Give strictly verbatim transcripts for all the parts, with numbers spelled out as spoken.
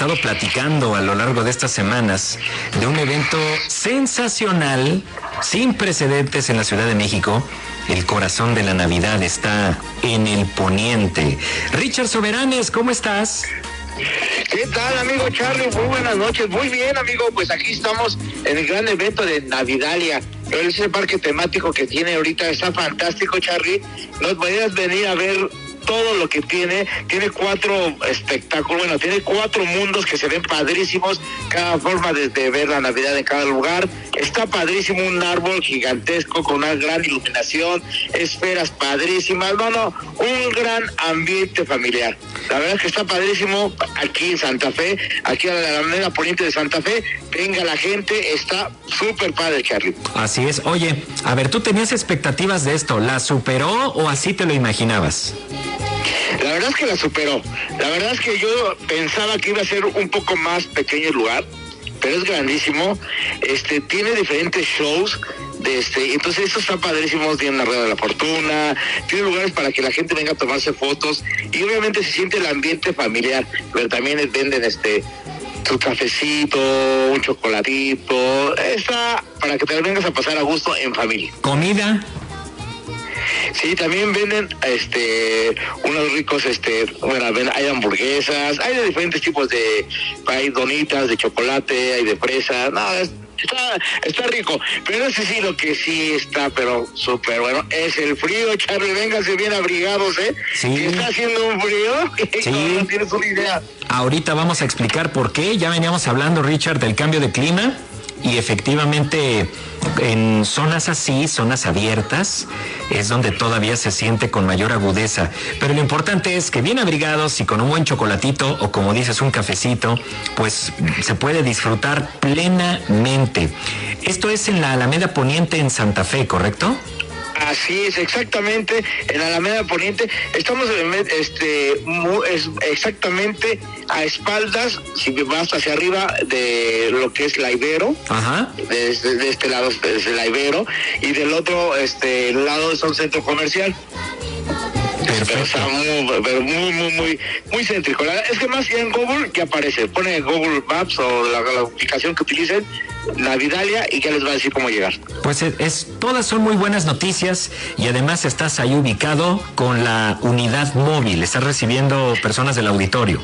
estado platicando a lo largo de estas semanas de un evento sensacional, sin precedentes en la Ciudad de México. El corazón de la Navidad está en el poniente. Richard Soberanes, ¿cómo estás? ¿Qué tal, amigo Charlie? Muy buenas noches. Muy bien, amigo. Pues aquí estamos en el gran evento de Navidalia. Ese parque temático que tiene ahorita está fantástico, Charlie. Nos podrías venir a ver todo lo que tiene. Tiene cuatro espectáculos, bueno, tiene cuatro mundos que se ven padrísimos, cada forma de, de ver la Navidad en cada lugar. Está padrísimo, un árbol gigantesco con una gran iluminación, esferas padrísimas, no, no, un gran ambiente familiar. La verdad es que está padrísimo aquí en Santa Fe, aquí a la Alameda Poniente de Santa Fe. Venga la gente, está súper padre, Charlie. Así es. Oye, a ver, ¿tú tenías expectativas de esto? ¿La superó o así te lo imaginabas? La verdad es que la superó. La verdad es que yo pensaba que iba a ser un poco más pequeño el lugar, pero es grandísimo. Este, tiene diferentes shows. De este, entonces esto está padrísimo, tiene una rueda de la fortuna, tiene lugares para que la gente venga a tomarse fotos y obviamente se siente el ambiente familiar, pero también venden este su cafecito, un chocolatito, está para que te vengas a pasar a gusto en familia. ¿Comida? Sí, también venden este unos ricos, este, bueno, hay hamburguesas, hay de diferentes tipos de, hay donitas de chocolate, hay de fresa, no, es, está, está rico, pero ese sí lo que sí está, pero súper bueno, es el frío, Charlie, vénganse bien abrigados, ¿eh? Sí. Que está haciendo un frío, sí. No tienes una idea. Ahorita vamos a explicar por qué, ya veníamos hablando, Richard, del cambio de clima. Y efectivamente, en zonas así, zonas abiertas, es donde todavía se siente con mayor agudeza. Pero lo importante es que bien abrigados y con un buen chocolatito o, como dices, un cafecito, pues se puede disfrutar plenamente. Esto es en la Alameda Poniente en Santa Fe, ¿correcto? Así es, exactamente, en Alameda Poniente. Estamos en, este, muy, es exactamente a espaldas, si vas hacia arriba, de lo que es la Ibero. Ajá. De, de, de este lado es la Ibero, y del otro este lado es un centro comercial. Perfecto. Pero está muy, pero muy, muy, muy, muy céntrico. La, es que más ya en Google que aparece, pone Google Maps o la, la aplicación que utilicen, Navidalia, y ya les va a decir cómo llegar. Pues es, es, todas son muy buenas noticias y además estás ahí ubicado con la unidad móvil, estás recibiendo personas del auditorio.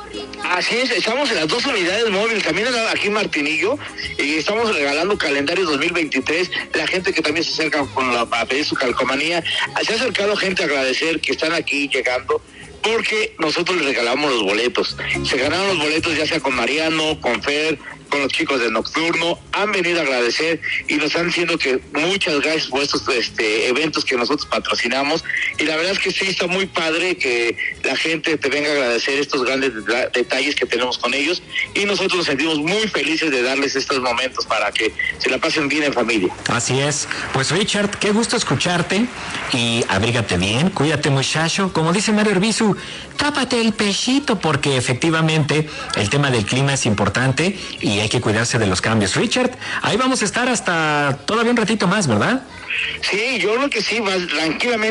Así es, estamos en las dos unidades móviles, también aquí en Martinillo, y estamos regalando calendarios dos mil veintitrés, la gente que también se acerca con la, a pedir su calcomanía, se ha acercado gente a agradecer que están aquí llegando, porque nosotros les regalamos los boletos. Se ganaron los boletos ya sea con Mariano, con Fer, con los chicos de Nocturno, han venido a agradecer y nos están diciendo que muchas gracias por estos este, eventos que nosotros patrocinamos, y la verdad es que sí está muy padre que la gente te venga a agradecer estos grandes de- detalles que tenemos con ellos, y nosotros nos sentimos muy felices de darles estos momentos para que se la pasen bien en familia. Así es. Pues Richard, qué gusto escucharte y abrígate bien, cuídate muchacho. Como dice Mario Herbizu, tápate el pechito porque efectivamente el tema del clima es importante y hay que cuidarse de los cambios. Richard, ahí vamos a estar hasta todavía un ratito más, ¿verdad? Sí, yo creo que sí, vas tranquilamente.